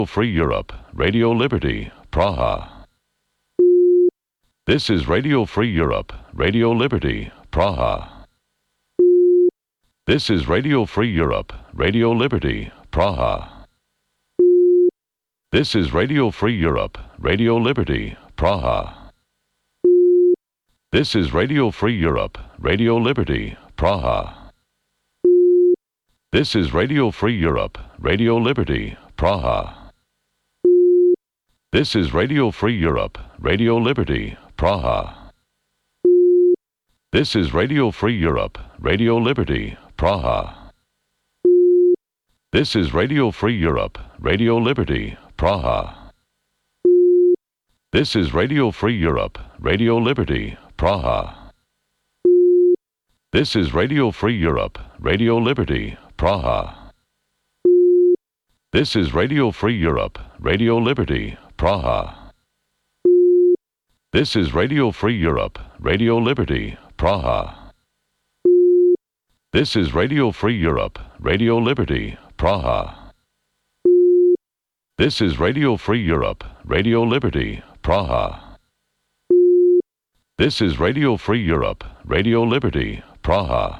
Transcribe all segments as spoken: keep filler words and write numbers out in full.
Free Europe, Radio Liberty, Praha. This is Radio Free Europe, Radio Liberty, Praha. This is Radio Free Europe, Radio Liberty, Praha. This is Radio Free Europe, Radio Liberty, Praha. This is Radio Free Europe, Radio Liberty, Praha. This is Radio Free Europe, Radio Liberty, Praha. This is Radio Free Europe, Radio Liberty, Praha. This is Radio Free Europe, Radio Liberty, Praha. This is Radio Free Europe, Radio Liberty, Praha. This is Radio Free Europe, Radio Liberty, Praha. This is Radio Free Europe, Radio Liberty, Praha. This is Radio Free Europe, Radio Liberty, Praha. This is Radio Free Europe, Radio Liberty, Praha. This is Radio Free Europe, Radio Liberty, Praha. This is Radio Free Europe, Radio Liberty, Praha. This is Radio Free Europe, Radio Liberty, Praha.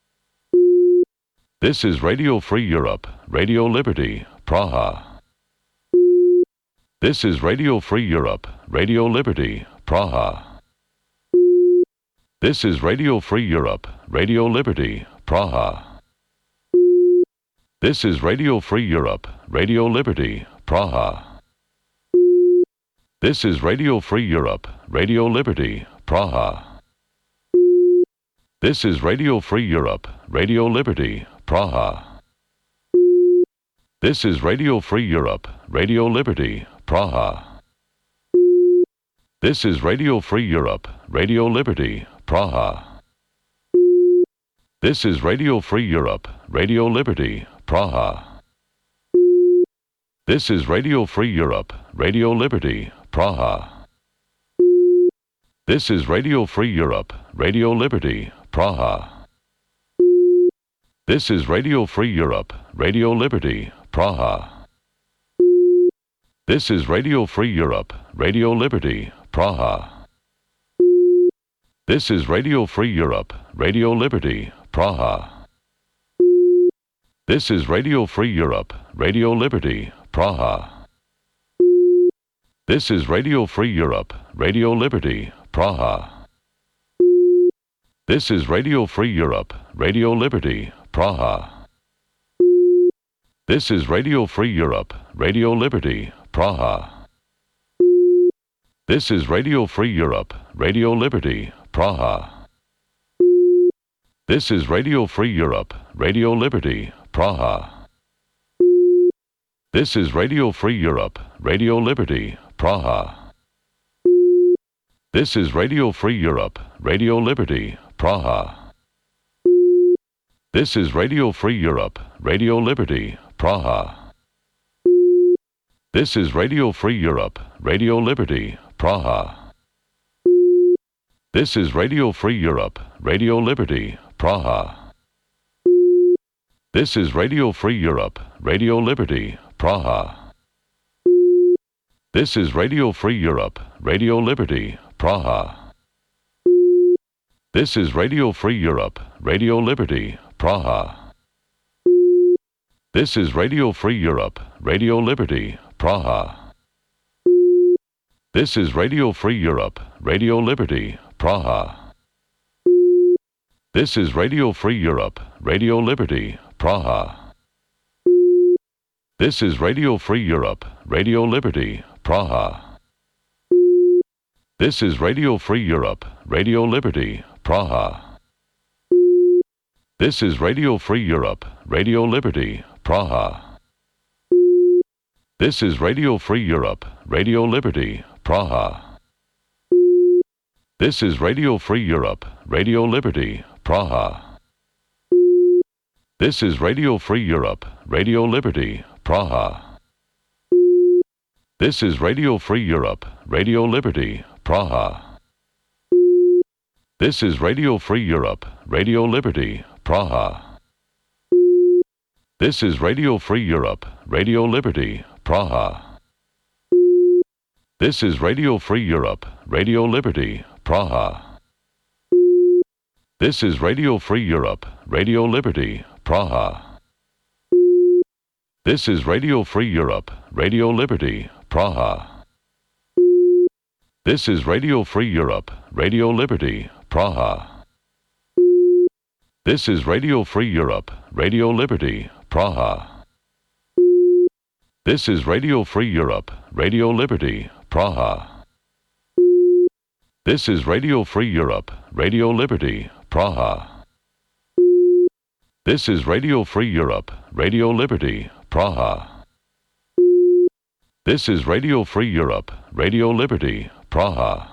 This is Radio Free Europe, Radio Liberty, Praha. This is Radio Free Europe, Radio Liberty, Praha. This is Radio Free Europe, Radio Liberty, Praha. This is Radio Free Europe, Radio Liberty, Praha. This is Radio Free Europe, Radio Liberty, Praha. This is Radio Free Europe, Radio Liberty, Praha. This is Radio Free Europe, Radio Liberty, Praha. This is Radio Free Europe, Radio Liberty, Praha. This is Radio Free Europe, Radio Liberty, Praha. This is Radio Free Europe, Radio Liberty, Praha. This is Radio Free Europe, Radio Liberty, Praha. This is Radio Free Europe, Radio Liberty, Praha. This is Radio Free Europe, Radio Liberty, Praha. This is Radio Free Europe, Radio Liberty, Praha. This is Radio Free Europe, Radio Liberty, Praha. This is Radio Free Europe, Radio Liberty, Praha. This is Radio Free Europe, Radio Liberty, Praha. This is Radio Free Europe, Radio Liberty, Praha. This is Radio Free Europe, Radio Liberty, Praha. This is Radio Free Europe, Radio Liberty, Praha. This is Radio Free Europe, Radio Liberty, Praha. This is Radio Free Europe, Radio Liberty, Praha. This is Radio Free Europe, Radio Liberty, Praha. This is Radio Free Europe, Radio Liberty, Praha. This is Radio Free Europe, Radio Liberty, Praha. This is Radio Free Europe, Radio Liberty, Praha. This is Radio Free Europe, Radio Liberty, Praha. This is Radio Free Europe, Radio Liberty, Praha. This is Radio Free Europe, Radio Liberty, Praha. This is Radio Free Europe, Radio Liberty, Praha. This is Radio Free Europe, Radio Liberty, Praha. This is Radio Free Europe, Radio Liberty, Praha. This is Radio Free Europe, Radio Liberty, Praha. This is Radio Free Europe, Radio Liberty, Praha. This is Radio Free Europe, Radio Liberty, Praha. This is Radio Free Europe, Radio Liberty, Praha. This is Radio Free Europe, Radio Liberty, Praha. This is Radio Free Europe, Radio Liberty, Praha. This is Radio Free Europe, Radio Liberty, Praha. This is Radio Free Europe, Radio Liberty, Praha. This is Radio Free Europe, Radio Liberty, Praha. This is Radio Free Europe, Radio Liberty, Praha. This is Radio Free Europe, Radio Liberty, Praha. This is Radio Free Europe, Radio Liberty, Praha. This is Radio Free Europe, Radio Liberty, Praha. This is Radio Free Europe, Radio Liberty, Praha. This is Radio Free Europe, Radio Liberty, Praha. This is Radio Free Europe, Radio Liberty, Praha. This is Radio Free Europe, Radio Liberty, Praha.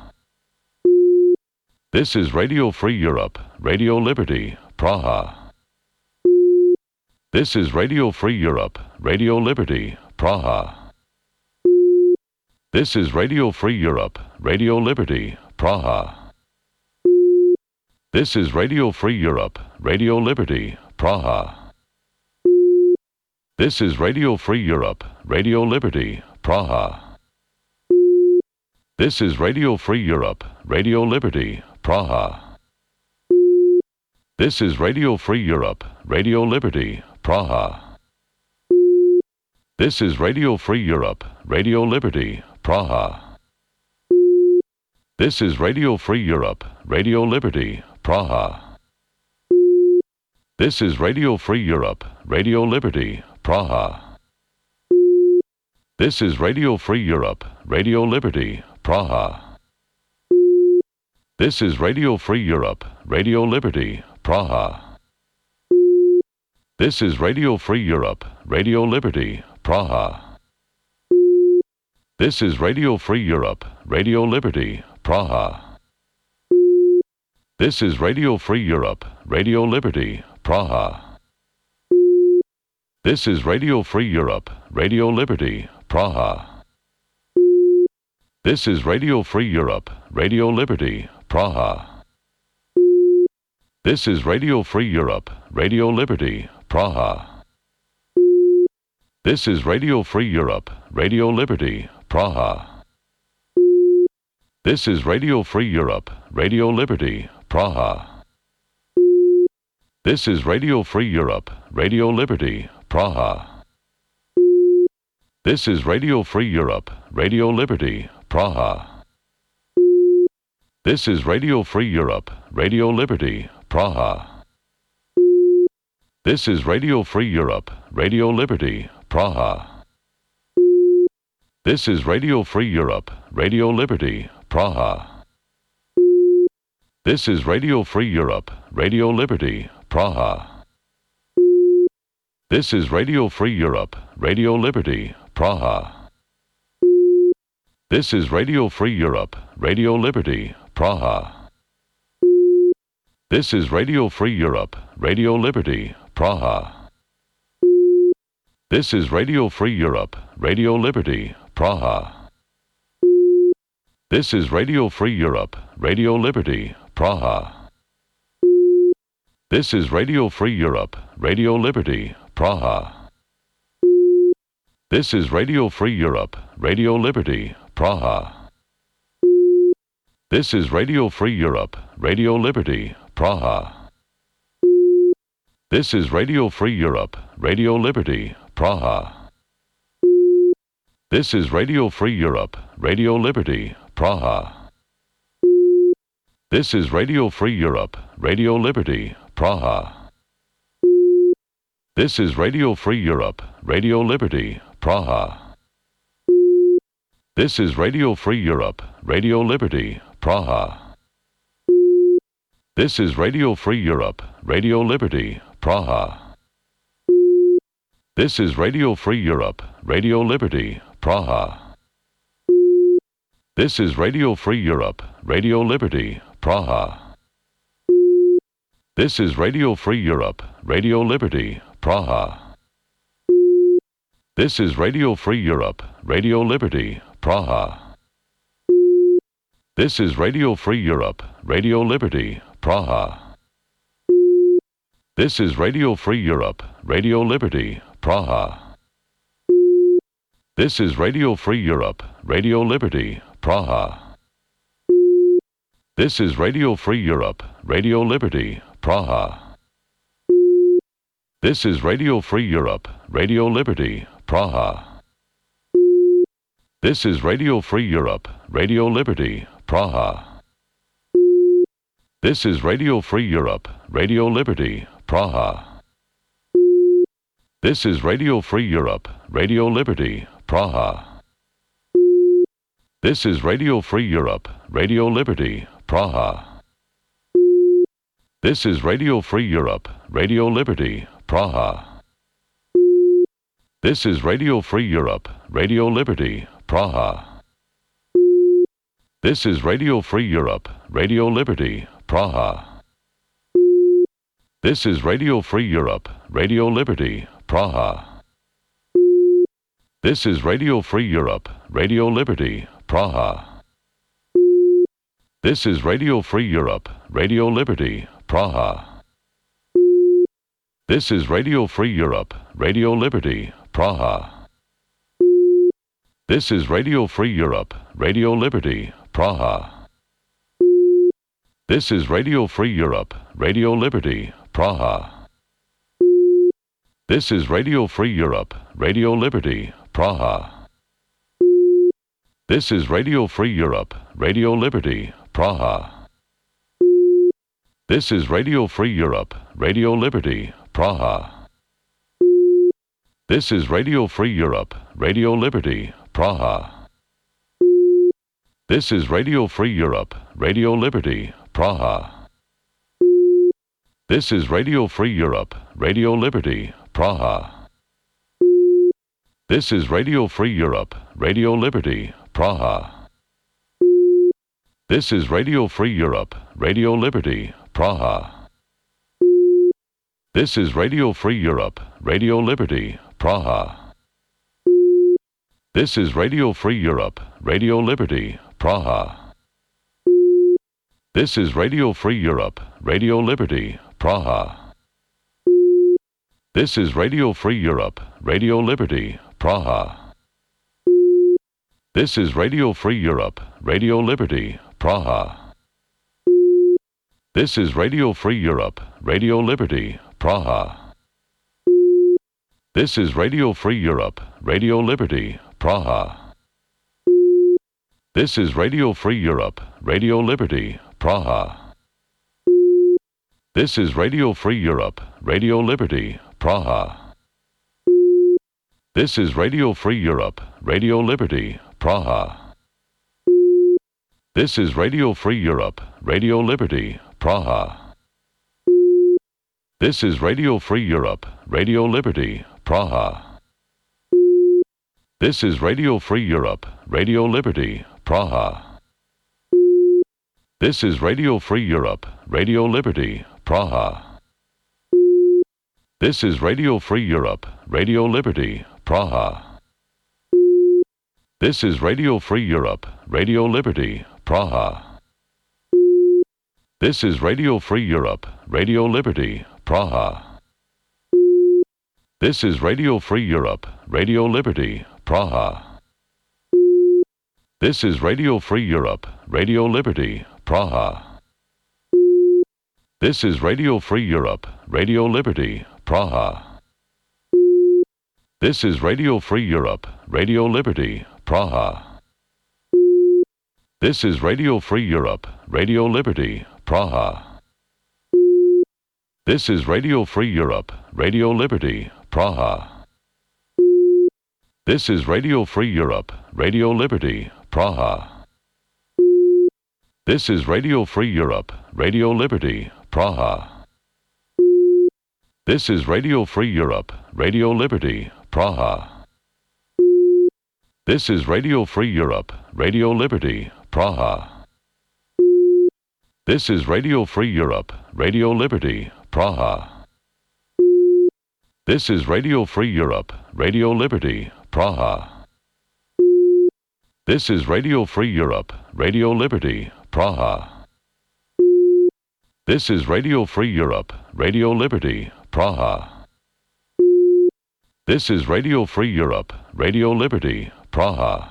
This is Radio Free Europe, Radio Liberty, Praha. This is Radio Free Europe, Radio Liberty, Praha. This is Radio Free Europe, Radio Liberty, Praha. This is Radio Free Europe, Radio Liberty, Praha. This is Radio Free Europe, Radio Liberty, Praha. This is Radio Free Europe, Radio Liberty, Praha. This is Radio Free Europe, Radio Liberty, Praha. This is Radio Free Europe, Radio Liberty, Praha. This is Radio Free Europe, Radio Liberty, Praha. This is Radio Free Europe, Radio Liberty, Praha. This is Radio Free Europe, Radio Liberty, Praha. This is Radio Free Europe, Radio Liberty, Praha. This is Radio Free Europe, Radio Liberty, Praha. This is Radio Free Europe, Radio Liberty, Praha. This is Radio Free Europe, Radio Liberty, Praha. This is Radio Free Europe, Radio Liberty, Praha. This is Radio Free Europe, Radio Liberty, Praha. This is Radio Free Europe, Radio Liberty, Praha. This is Radio Free Europe, Radio Liberty, Praha. This is Radio Free Europe, Radio Liberty, Praha. This is Radio Free Europe, Radio Liberty, Praha. This is Radio Free Europe, Radio Liberty, Praha. This is Radio Free Europe, Radio Liberty, Praha. This is Radio Free Europe, Radio Liberty, Praha. This is Radio Free Europe, Radio Liberty, Praha. This is Radio Free Europe, Radio Liberty, Praha. This is Radio Free Europe, Radio Liberty, Praha. This is Radio Free Europe, Radio Liberty, Praha. This is Radio Free Europe, Radio Liberty, Praha. This is Radio Free Europe, Radio Liberty, Praha. This is Radio Free Europe, Radio Liberty, Praha. This is Radio Free Europe, Radio Liberty, Praha. This is Radio Free Europe, Radio Liberty, Praha. This is Radio Free Europe, Radio Liberty, Praha. This is Radio Free Europe, Radio Liberty, Praha. This is Radio Free Europe, Radio Liberty, Praha. This is Radio Free Europe, Radio Liberty, Praha. This is Radio Free Europe, Radio Liberty, Praha. This is Radio Free Europe, Radio Liberty, Praha. This is Radio Free Europe, Radio Liberty, Praha. This is Radio Free Europe, Radio Liberty, Praha. This is Radio Free Europe, Radio Liberty, Praha. This is Radio Free Europe, Radio Liberty, Praha. This is Radio Free Europe, Radio Liberty, Praha. This is Radio Free Europe, Radio Liberty, Praha. This is Radio Free Europe, Radio Liberty, Praha. This is Radio Free Europe, Radio Liberty, Praha. This is Radio Free Europe, Radio Liberty, Praha. This is Radio Free Europe, Radio Liberty, Praha. This is Radio Free Europe, Radio Liberty, Praha. This is Radio Free Europe, Radio Liberty, Praha. This is Radio Free Europe, Radio Liberty, Praha. This is Radio Free Europe, Radio Liberty, Praha. This is Radio Free Europe, Radio Liberty, Praha. This is Radio Free Europe, Radio Liberty, Praha. This is Radio Free Europe, Radio Liberty, Praha. This is Radio Free Europe, Radio Liberty, Praha. This is Radio Free Europe, Radio Liberty, Praha. This is Radio Free Europe, Radio Liberty, Praha. This is Radio Free Europe, Radio Liberty, Praha. This is Radio Free Europe, Radio Liberty, Praha. This is Radio Free Europe, Radio Liberty, Praha. This is Radio Free Europe, Radio Liberty, Praha. This is Radio Free Europe, Radio Liberty, Praha. This is Radio Free Europe, Radio Liberty, Praha. This is Radio Free Europe, Radio Liberty, Praha. This is Radio Free Europe, Radio Liberty, Praha. This is Radio Free Europe, Radio Liberty, Praha. This is Radio Free Europe, Radio Liberty, Praha. This is Radio Free Europe, Radio Liberty, Praha. This is Radio Free Europe, Radio Liberty, Praha. This is Radio Free Europe, Radio Liberty, Praha. This is Radio Free Europe, Radio Liberty, Praha. This is Radio Free Europe, Radio Liberty, Praha. This is Radio Free Europe, Radio Liberty, Praha. This is Radio Free Europe, Radio Liberty, Praha. This is Radio Free Europe, Radio Liberty, Praha. This is Radio Free Europe, Radio Liberty, Praha. This is Radio Free Europe, Radio Liberty, Praha. This is Radio Free Europe, Radio Liberty, Praha. This is Radio Free Europe, Radio Liberty, Praha. This is Radio Free Europe, Radio Liberty, Praha. This is Radio Free Europe, Radio Liberty, Praha. This is Radio Free Europe, Radio Liberty, Praha. This is Radio Free Europe, Radio Liberty, Praha. This is Radio Free Europe, Radio Liberty, Praha. This is Radio Free Europe, Radio Liberty, Praha. This is Radio Free Europe, Radio Liberty, Praha. This is Radio Free Europe, Radio Liberty, Praha. This is Radio Free Europe, Radio Liberty, Praha. This is Radio Free Europe, Radio Liberty, Praha. This is Radio Free Europe, Radio Liberty, Praha. This is Radio Free Europe, Radio Liberty, Praha. This is Radio Free Europe, Radio Liberty, Praha. This is Radio Free Europe, Radio Liberty, Praha. This is Radio Free Europe, Radio Liberty, Praha. This is Radio Free Europe, Radio Liberty, Praha. This is Radio Free Europe, Radio Liberty, Praha. This is Radio Free Europe, Radio Liberty, Praha. This is Radio Free Europe, Radio Liberty, Praha. This is Radio Free Europe, Radio Liberty, Praha. This is Radio Free Europe, Radio Liberty, Praha.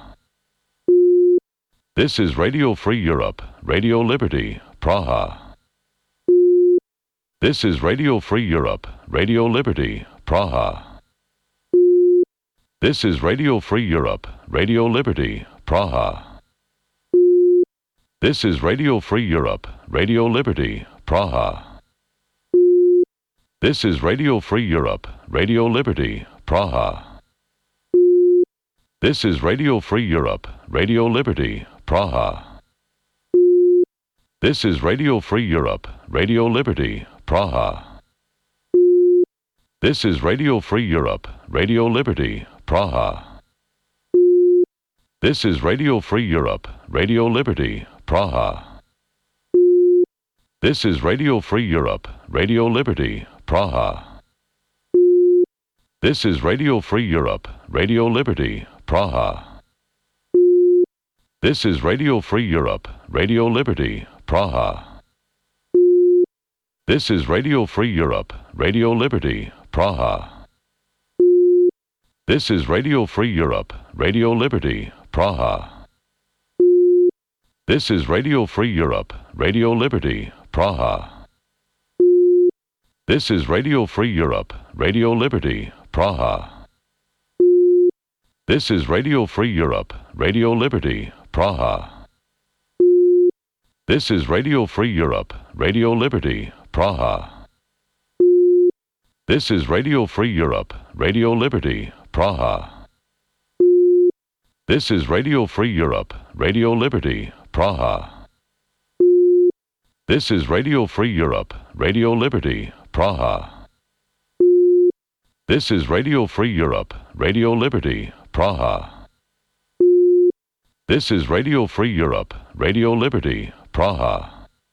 This is Radio Free Europe, Radio Liberty, Praha. This is Radio Free Europe, Radio Liberty, Praha. This is Radio Free Europe, Radio Liberty, Praha. This is Radio Free Europe, Radio Liberty, Praha. This is Radio Free Europe, Radio Liberty, Praha. This is Radio Free Europe, Radio Liberty, Praha. This is Radio Free Europe, Radio Liberty, Praha. This is Radio Free Europe, Radio Liberty, Praha. This is Radio Free Europe, Radio Liberty, Praha. This is Radio Free Europe, Radio Liberty, Praha. This is Radio Free Europe, Radio Liberty, Praha. This is Radio Free Europe, Radio Liberty, Praha. This is Radio Free Europe, Radio Liberty, Praha. This is Radio Free Europe, Radio Liberty, Praha. This is Radio Free Europe, Radio Liberty, Praha. This is Radio Free Europe, Radio Liberty, Praha. This is Radio Free Europe, Radio Liberty, Praha. This is Radio Free Europe, Radio Liberty, Praha. This is Radio Free Europe, Radio Liberty, Praha. This is Radio Free Europe, Radio Liberty, Praha. This is Radio Free Europe, Radio Liberty, Praha. This is Radio Free Europe, Radio Liberty, Praha. This is Radio Free Europe, Radio Liberty, Praha.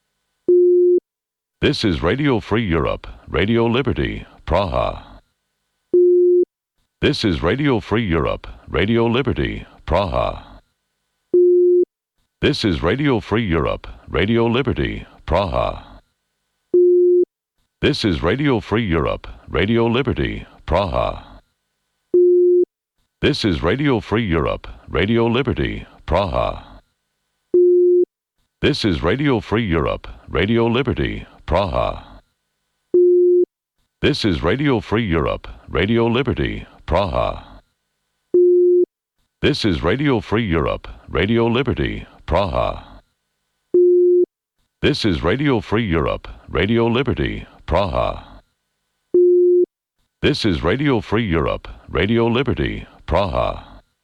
This is Radio Free Europe, Radio Liberty, Praha. This is Radio Free Europe, Radio Liberty, Praha. This is Radio Free Europe, Radio Liberty, Praha. This is Radio Free Europe, Radio Liberty, Praha. This is Radio Free Europe, Radio Liberty, Praha. This is Radio Free Europe, Radio Liberty, Praha. This is Radio Free Europe, Radio Liberty, Praha. This is Radio Free Europe, Radio Liberty, Praha. This is Radio Free Europe, Radio Liberty, Praha. This is Radio Free Europe, Radio Liberty, Praha.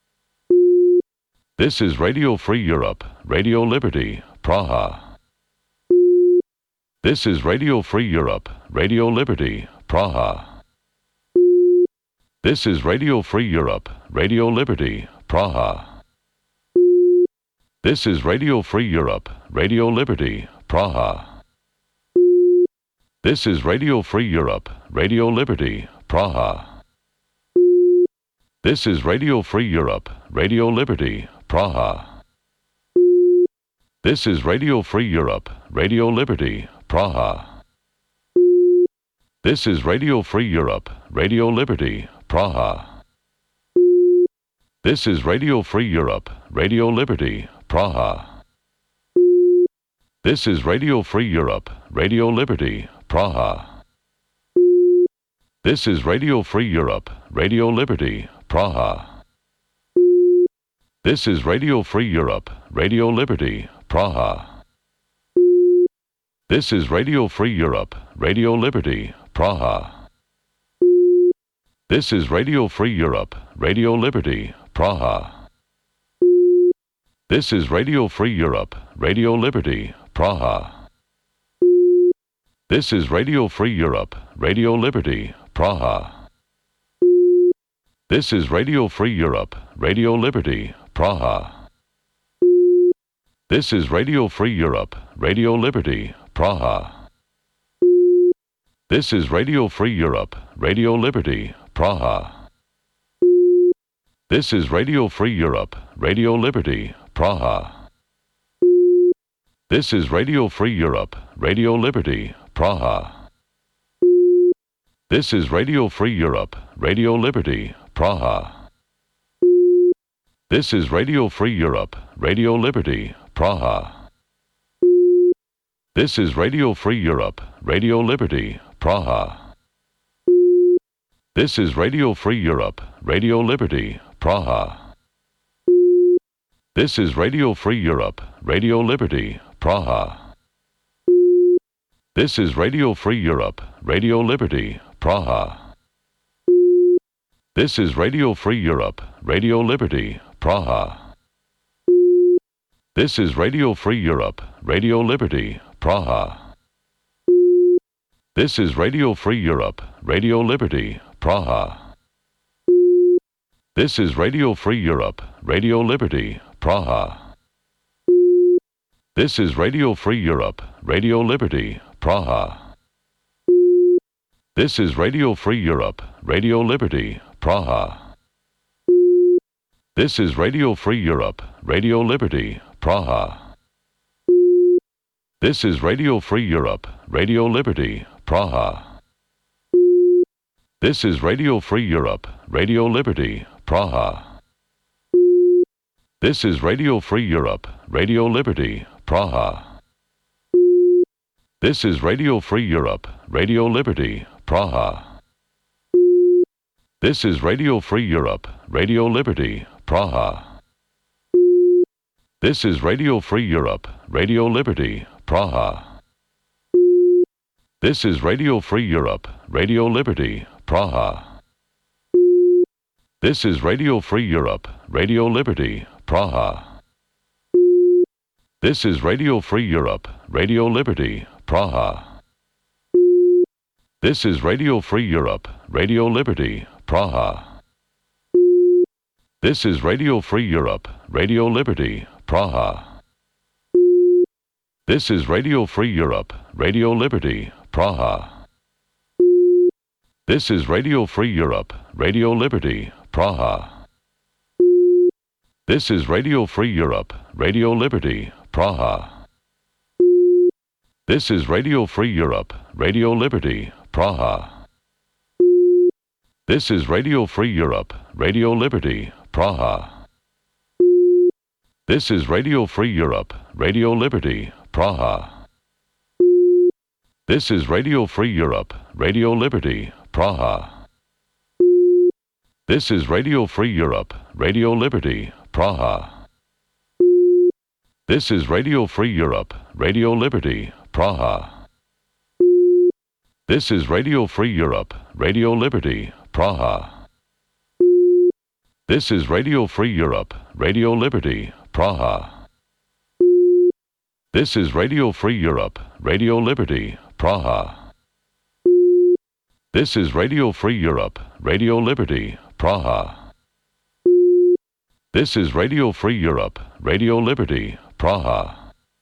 This is Radio Free Europe, Radio Liberty, Praha. This is Radio Free Europe, Radio Liberty, Praha. This is Radio Free Europe, Radio Liberty, Praha. This is Radio Free Europe, Radio Liberty, Praha. This is Radio Free Europe, Radio Liberty, Praha. This is Radio Free Europe, Radio Liberty, Praha. This is Radio Free Europe, Radio Liberty, Praha. This is Radio Free Europe, Radio Liberty, Praha. This is Radio Free Europe, Radio Liberty, Praha. This is Radio Free Europe, Radio Liberty, Praha. This is Radio Free Europe, Radio Liberty, Praha. This is Radio Free Europe, Radio Liberty, Praha. This is Radio Free Europe, Radio Liberty, Praha. This is Radio Free Europe, Radio Liberty, Praha. This is Radio Free Europe, Radio Liberty, Praha. This is Radio Free Europe, Radio Liberty, Praha. This is Radio Free Europe, Radio Liberty, Praha. This is Radio Free Europe, Radio Liberty, Praha. This is Radio Free Europe, Radio Liberty, Praha. This is Radio Free Europe, Radio Liberty, Praha. This is Radio Free Europe, Radio Liberty, Praha. This is Radio Free Europe, Radio Liberty, Praha. This is Radio Free Europe, Radio Liberty, Praha. This is Radio Free Europe, Radio Liberty, Praha. This is Radio Free Europe, Radio Liberty, Praha. This is Radio Free Europe, Radio Liberty, Praha. This is Radio Free Europe, Radio Liberty, Praha. This is Radio Free Europe, Radio Liberty, Praha. This is Radio Free Europe, Radio Liberty, Praha. This is Radio Free Europe, Radio Liberty, Praha. This is Radio Free Europe, Radio Liberty, Praha. This is Radio Free Europe, Radio Liberty, Praha. This is Radio Free Europe, Radio Liberty, Praha. This is Radio Free Europe, Radio Liberty, Praha. This is Radio Free Europe, Radio Liberty, Praha. This is Radio Free Europe, Radio Liberty, Praha. This is Radio Free Europe, Radio Liberty, Praha. This is Radio Free Europe, Radio Liberty, Praha. This is Radio Free Europe, Radio Liberty, Praha. This is Radio Free Europe, Radio Liberty, Praha. This is Radio Free Europe, Radio Liberty, Praha. This is Radio Free Europe, Radio Liberty, Praha. This is Radio Free Europe, Radio Liberty, Praha. This is Radio Free Europe, Radio Liberty, Praha. This is Radio Free Europe, Radio Liberty, Praha. This is Radio Free Europe, Radio Liberty, Praha. This is Radio Free Europe, Radio Liberty, Praha. This is Radio Free Europe, Radio Liberty, Praha. This is Radio Free Europe, Radio Liberty, Praha. This is Radio Free Europe, Radio Liberty, Praha. This is Radio Free Europe, Radio Liberty, Praha. This is Radio Free Europe, Radio Liberty, Praha. This is Radio Free Europe, Radio Liberty, Praha. This is Radio Free Europe, Radio Liberty, Praha. This is Radio Free Europe, Radio Liberty, Praha. This is Radio Free Europe, Radio Liberty, Praha. This is Radio Free Europe, Radio Liberty, Praha. This is Radio Free Europe, Radio Liberty, Praha. This is Radio Free Europe, Radio Liberty, Praha.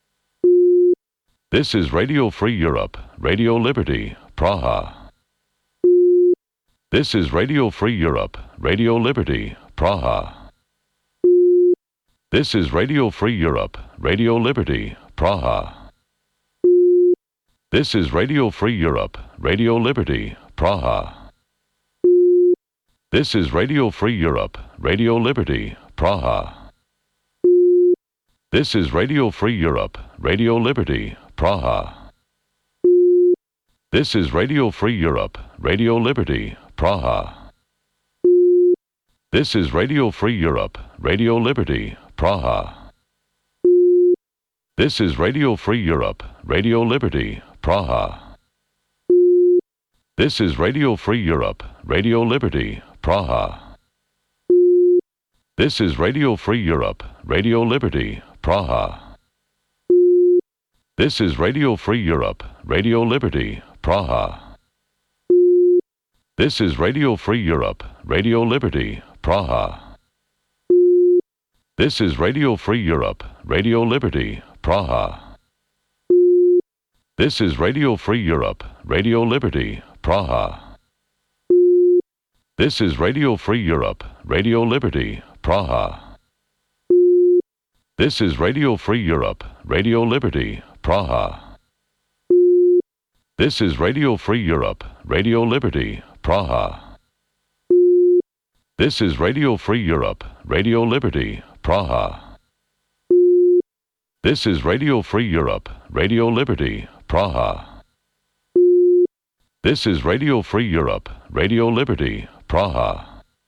This is Radio Free Europe, Radio Liberty, Praha. This is Radio Free Europe, Radio Liberty, Praha. This is Radio Free Europe, Radio Liberty, Praha. This is Radio Free Europe, Radio Liberty, Praha. This is Radio Free Europe, Radio Liberty, Praha. This is Radio Free Europe, Radio Liberty, Praha. This is Radio Free Europe, Radio Liberty, Praha. This is Radio Free Europe, Radio Liberty, Praha. This is Radio Free Europe, Radio Liberty, Praha. This is Radio Free Europe, Radio Liberty, Praha. This is Radio Free Europe, Radio Liberty, Praha. This is Radio Free Europe, Radio Liberty, Praha. This is Radio Free Europe, Radio Liberty, Praha. This is Radio Free Europe, Radio Liberty, Praha. This is Radio Free Europe, Radio Liberty, Praha. This is Radio Free Europe, Radio Liberty, Praha. This is Radio Free Europe, Radio Liberty, Praha. This is Radio Free Europe, Radio Liberty, Praha. This is Radio Free Europe, Radio Liberty, Praha. This is Radio Free Europe, Radio Liberty, Praha. This is Radio Free Europe, Radio Liberty, Praha.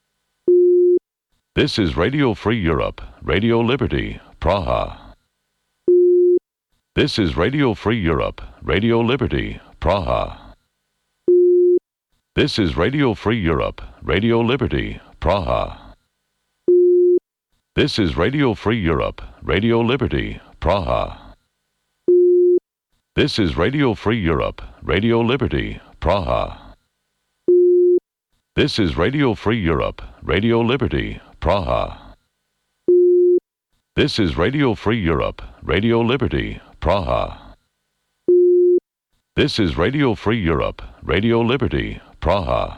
This is Radio Free Europe, Radio Liberty, Praha. This is Radio Free Europe, Radio Liberty, Praha. This is Radio Free Europe, Radio Liberty, Praha. This is Radio Free Europe, Radio Liberty, Praha. This is Radio Free Europe, Radio Liberty, Praha. This is Radio Free Europe, Radio Liberty, Praha. This is Radio Free Europe, Radio Liberty, Praha. This is Radio Free Europe, Radio Liberty, Praha.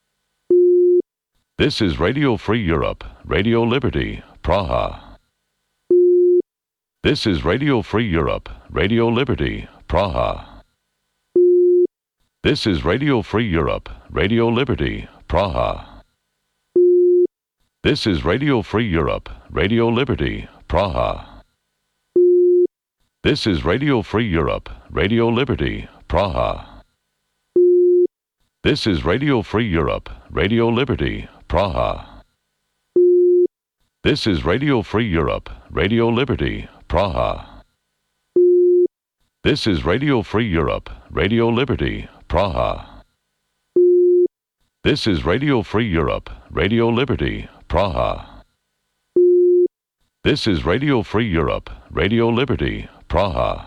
This is Radio Free Europe, Radio Liberty, Praha. This is Radio Free Europe, Radio Liberty, Praha. This is Radio Free Europe, Radio Liberty, Praha. This is Radio Free Europe, Radio Liberty, Praha. This is Radio Free Europe, Radio Liberty, Praha. This is Radio Free Europe, Radio Liberty, Praha. This is Radio Free Europe, Radio Liberty, Praha. This is Radio Free Europe, Radio Liberty, Praha. This is Radio Free Europe, Radio Liberty, Praha. This is Radio Free Europe, Radio Liberty, Praha.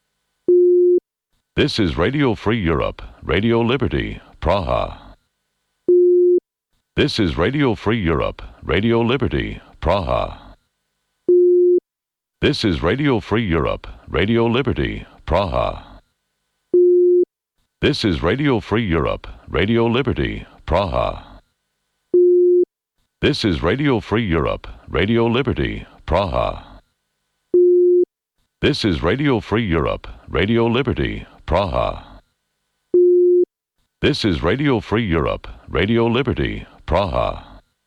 This is Radio Free Europe, Radio Liberty, Praha. This is Radio Free Europe, Radio Liberty, Praha. This is Radio Free Europe, Radio Liberty, Praha. This is Radio Free Europe, Radio Liberty, Praha. This is Radio Free Europe, Radio Liberty, Praha. This is Radio Free Europe, Radio Liberty, Praha. This is Radio Free Europe, Radio Liberty, Praha.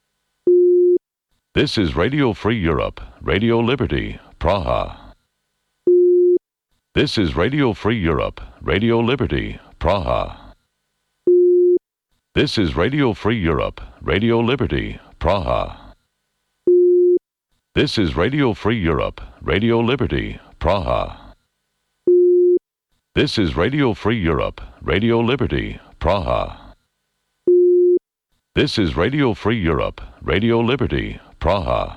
This is Radio Free Europe, Radio Liberty, Praha. This is Radio Free Europe, Radio Liberty, Praha. This is Radio Free Europe, Radio Liberty, Praha. This is Radio Free Europe, Radio Liberty, Praha. This is Radio Free Europe, Radio Liberty, Praha. This is Radio Free Europe, Radio Liberty, Praha.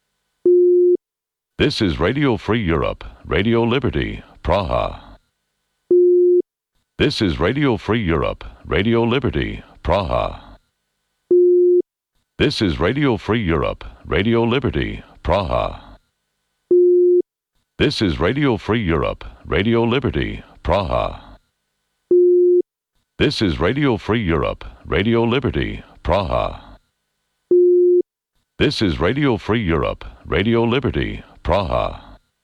This is Radio Free Europe, Radio Liberty, Praha. This is Radio Free Europe, Radio Liberty, Praha. This is Radio Free Europe, Radio Liberty, Praha. This is Radio Free Europe, Radio Liberty, Praha. This is Radio Free Europe, Radio Liberty, Praha. This is Radio Free Europe, Radio Liberty, Praha.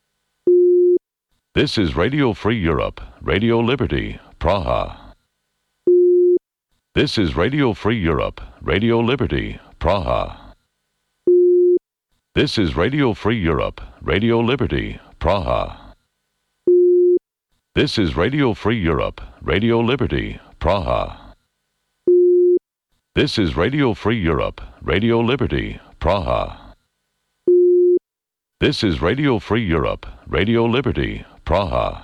This is Radio Free Europe, Radio Liberty, Praha. This is Radio Free Europe, Radio Liberty, Praha. This is Radio Free Europe, Radio Liberty, Praha. This is Radio Free Europe, Radio Liberty, Praha. This is Radio Free Europe, Radio Liberty, Praha. This is Radio Free Europe, Radio Liberty, Praha.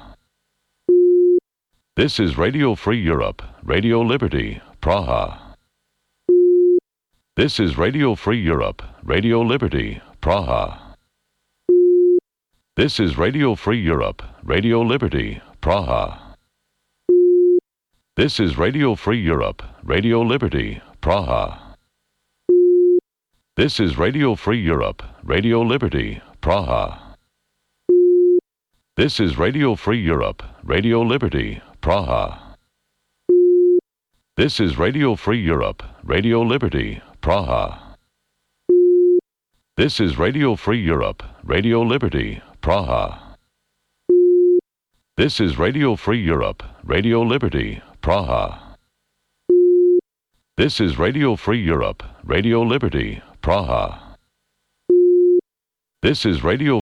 This is Radio Free Europe, Radio Liberty, Praha. This is Radio Free Europe, Radio Liberty, Praha. This is Radio Free Europe, Radio Liberty, Praha. This is Radio Free Europe, Radio Liberty, Praha. This is Radio Free Europe, Radio Liberty, Praha. This is Radio Free Europe, Radio Liberty, Praha. This is Radio Free Europe, Radio Liberty, Praha. This is Radio Free Europe, Radio Liberty, Praha. This is Radio Free Europe, Radio Liberty, Praha. This is Radio Free Europe, Radio Liberty, Praha. This is Radio